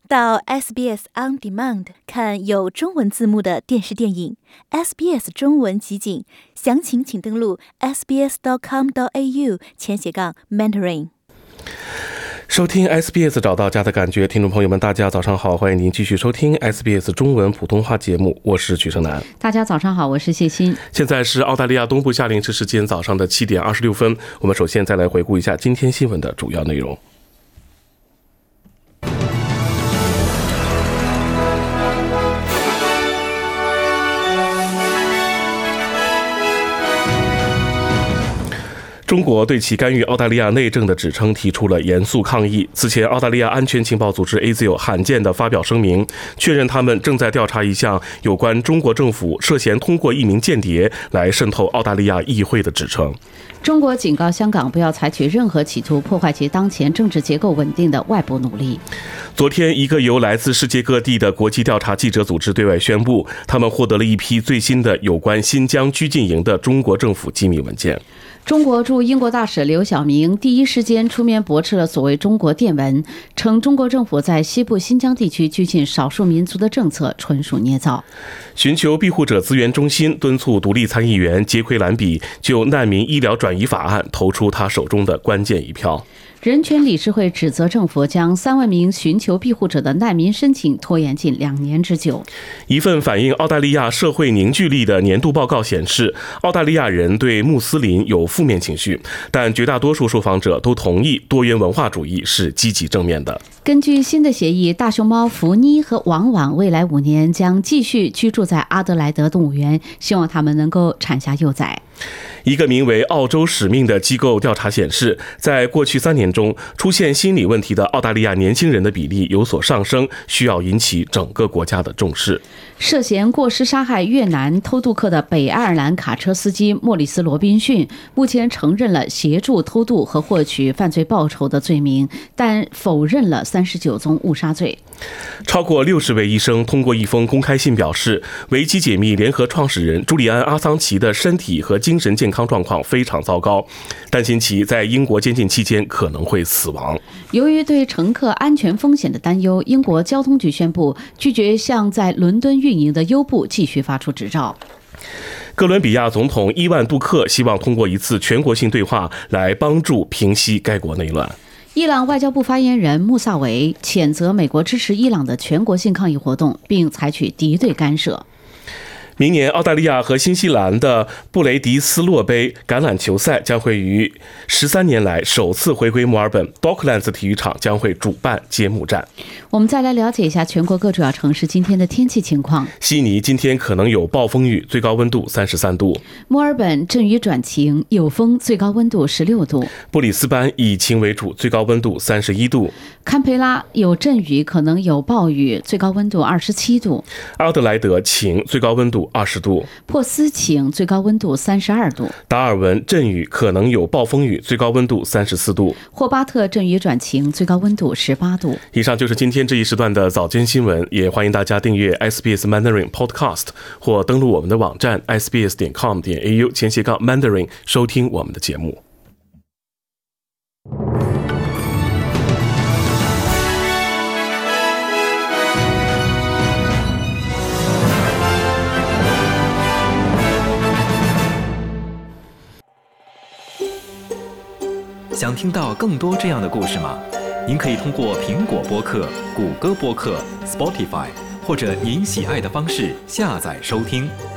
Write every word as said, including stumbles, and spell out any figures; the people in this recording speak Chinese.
到 S B S On Demand 看有中文字幕的电视电影 S B S 中文集锦，详情请登录 s b s dot com dot a u 前斜杠 Mandarin。 收听 S B S 找到家的感觉，听众朋友们大家早上好，欢迎您继续收听 S B S 中文普通话节目，我是曲胜男。 大家早上好，我是谢欣。 现在是澳大利亚东部夏令时时间早上的七点二十六分，我们首先再来回顾一下今天新闻的主要内容。中国对其干预澳大利亚内政的指称提出了严肃抗议。此前，澳大利亚安全情报组织 A S I O 罕见地发表声明，确认他们正在调查一项有关中国政府涉嫌通过一名间谍来渗透澳大利亚议会的指称。 中国警告香港不要采取任何企图破坏其当前政治结构稳定的外部努力。 昨天，一个由来自世界各地的国际调查记者组织对外宣布，他们获得了一批最新的有关新疆拘禁营的中国政府机密文件。 中国驻英国大使刘晓明第一时间出面驳斥了所谓中国电文，称中国政府在西部新疆地区拘禁少数民族的政策纯属捏造。 寻求庇护者资源中心敦促独立参议员杰奎兰比就难民医疗转移法案投出他手中的关键一票。 人权理事会指责政府将三万名寻求庇护者的难民申请拖延近两年之久。 一份反映澳大利亚社会凝聚力的年度报告显示，澳大利亚人对穆斯林有负面情绪，但绝大多数受访者都同意多元文化主义是积极正面的。 根据新的协议，大熊猫福妮和王王未来五年将继续居住在阿德莱德动物园，希望他们能够产下幼崽。 一个名为澳洲使命的机构调查显示，在过去三年中，出现心理问题的澳大利亚年轻人的比例有所上升，需要引起整个国家的重视。 涉嫌过失杀害越南偷渡客的北爱尔兰卡车司机莫里斯·罗宾逊目前承认了协助偷渡和获取犯罪报酬的罪名，但否认了三十九宗误杀罪。 超过六十位医生通过一封公开信表示，维基解密联合创始人朱利安·阿桑奇的身体和精神健康状况非常糟糕，担心其在英国监禁期间可能会死亡。 由于对乘客安全风险的担忧，英国交通局宣布拒绝向在伦敦运营的优步继续发出执照。 哥伦比亚总统伊万·杜克希望通过一次全国性对话来帮助平息该国内乱。 伊朗外交部发言人穆萨维谴责美国支持伊朗的全国性抗议活动，并采取敌对干涉。 明年澳大利亚和新西兰的布雷迪斯洛杯橄榄球赛将会于十三年来首次回归墨尔本 Docklands 体育场，将会主办揭幕战。 我们再来了解一下全国各主要城市今天的天气情况。 悉尼今天可能有暴风雨，最高温度三十三度。 墨尔本阵雨转晴，有风，最高温度十六度。 布里斯班以晴为主，最高温度三十一度。 堪培拉有阵雨，可能有暴雨，最高温度二十七度。 阿德莱德晴，最高温度二十度。 珀斯晴，最高温度三十二度。 达尔文阵雨，可能有暴风雨，最高温度三十四度。 霍巴特阵雨转晴，最高温度十八度。 以上就是今天这一时段的早间新闻，也欢迎大家订阅 S B S Mandarin Podcast 或登录我们的网站 s b s dot com dot a u 前斜杠 Mandarin 收听我们的节目。 想听到更多这样的故事吗？您可以通过苹果播客、谷歌播客、Spotify 或者您喜爱的方式下载收听。